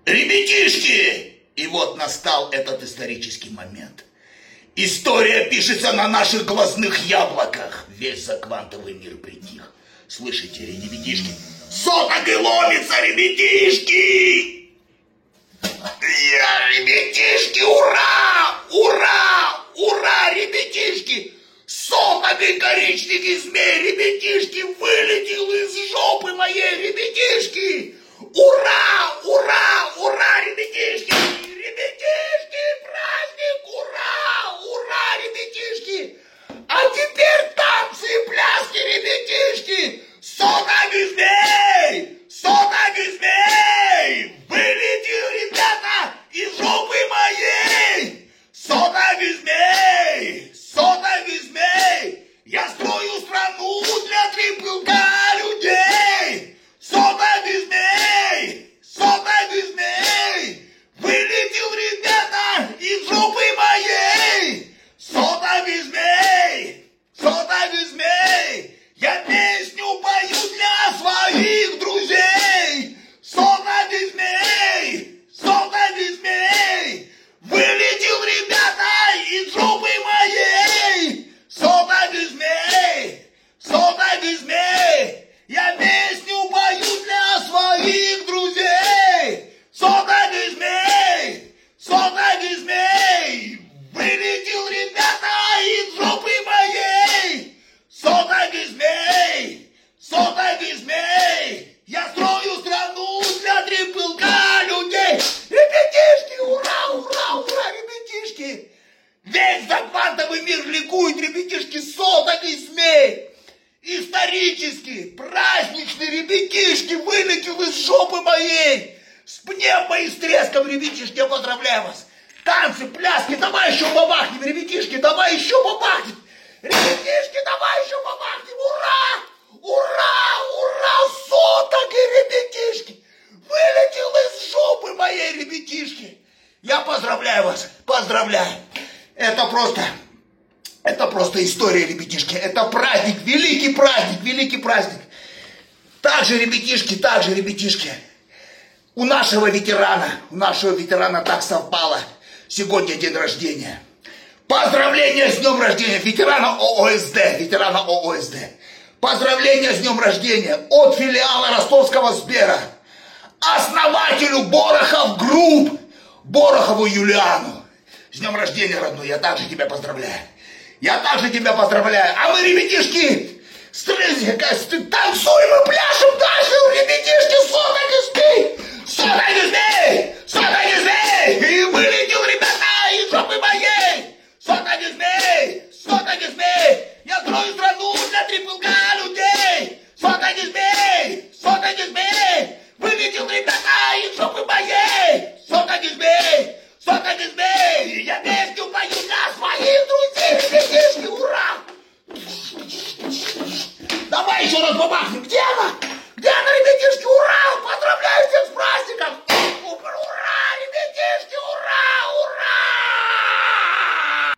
Ребятишки! И вот настал этот исторический момент. История пишется на наших глазных яблоках. Весь заквантовый мир притих. Слышите, ребятишки? Соток и ломится, ребятишки! Ребятишки, ура! Ура! Ура, ребятишки! Сотовый коричневый змей, ребятишки, вылетел из жопы моей, ребятишки! Ура! Ура! Ура, ребятишки! Ребятишки, праздник! Ура! Ура, ребятишки! А теперь танцы и пляски, ребятишки! Сотовый змей! Сотовый змей! Вылетел, ребята, из жопы моей! Сотовый змей! Сотовый змей! Я строю страну для трипылка людей! Сотовый змей! Сотовый змей! Вылетел, ребята, из жопы моей! Сотовый змей! Сотовый змей! Я песню пою для своих друзей! Сотовый змей! Сотовый змей! Вылетел, ребята, из жопы моей! Сотовый змей! Сотовый змей! Я песню пою для своих друзей! Сотовый змей! Сотовый змей! Вылетел, ребята, из жопы моей! Сотовый змей! Сотовый змей! Я строю страну для трипылка людей! Ребятишки, ура, ура, ура, ребятишки! Весь заквантовый мир ликует, ребятишки, сотовый змей! Исторический, праздничный, ребятишки, вылетел из жопы моей! С пневмой и с треском, ребятишки, я поздравляю вас! Танцы, пляски, давай еще бабахнем, ребятишки, давай еще бабахнем! Ребятишки, давай еще бабахнем! Ура! Ура! Ура! Соток и ребятишки! Вылетел из жопы моей, ребятишки! Я поздравляю вас! Поздравляю! Это просто история, ребятишки! Это праздник, великий праздник, великий праздник! Также, ребятишки, у нашего ветерана так совпало. Сегодня день рождения. Поздравления с днем рождения ветерана ООСД. Поздравления с днем рождения от филиала ростовского Сбера. Основателю Борохов Групп, Борохову Юлиану. С днем рождения, родной, я также тебя поздравляю. А мы, ребятишки, танцуем и пляшем дальше, ребятишки, сотовый змей, и вылетел, ребята, из жопы моей, сотовый змей, я строю страну для трипылка людей, сотовый змей, вылетел, ребята, из жопы моей, сотовый змей, я песню пою для своих друзей, ребятишки, ура! Давай еще раз бабахнем, где она?